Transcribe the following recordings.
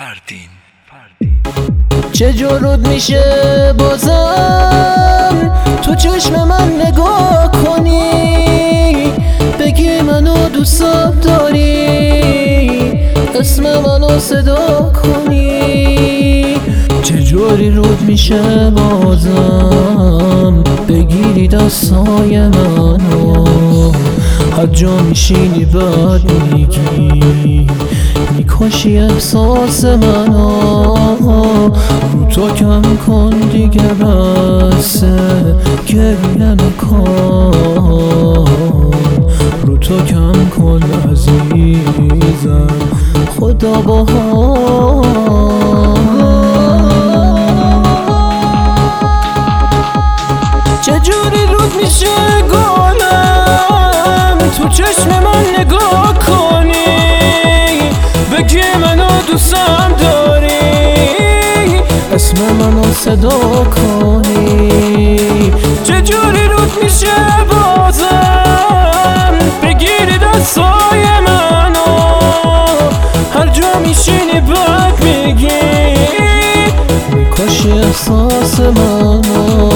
چه جورود میشه بازم تو چشم من نگاه کنی، بگی منو دوست داری، اسم منو صدا کنی. چه جوری رود میشه بازم بگیری دستای منو، هر جا میشینی بعد میگی میکشی احساس منو. رو تو کم کن دیگه بسه گریه نکن، رو تو کم کن عزیزم خدا باها. چجوری رود میشه گلم تو چشم من نگاه کنی، بگی منو دوستم داری، اسم منو صدا کنی. چجوری رود میشه بازم بگیری دستای منو، هر جا میشینی بعد میگی میکشی احساس منو.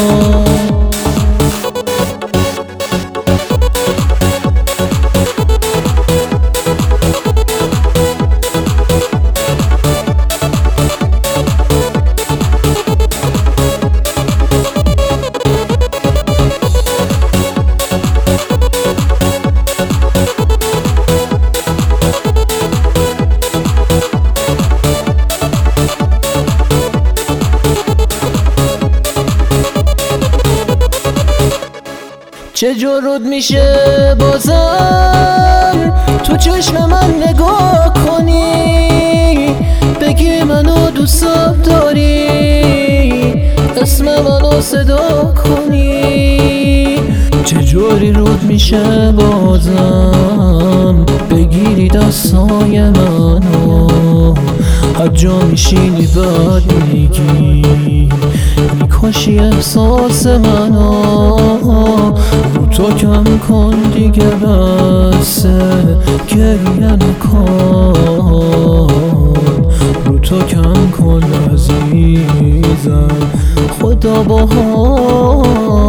چه جورود میشه بازم تو چشم من نگاه کنی، بگی منو دوست داری، اسم منو صدا کنی. چه جوری رود میشه بازم بگیری دستای منو، هر جا میشینی بعد میگی میکشی احساس منو. رو تو کم کن دیگه بسه گریه نکن، رو تو کم کن عزیزم خدا باها.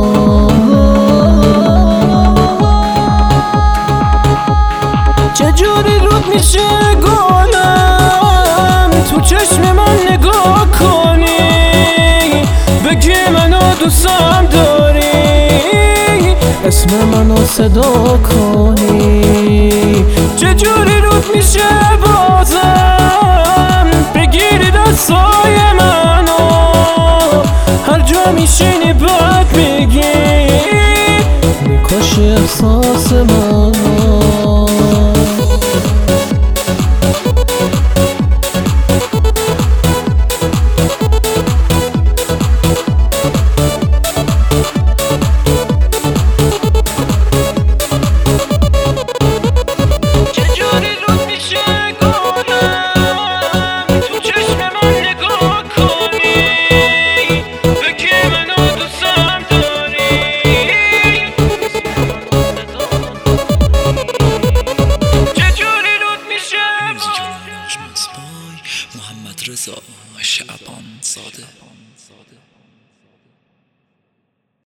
چجوری رود میشه گلم تو چشم من نگاه کنی، بگی منو دوستم داری، اسم منو صدا کنی. چجوری رود میشه بازم بگیری دستای منو، هر جا میشینی بعد میگی میکشی احساس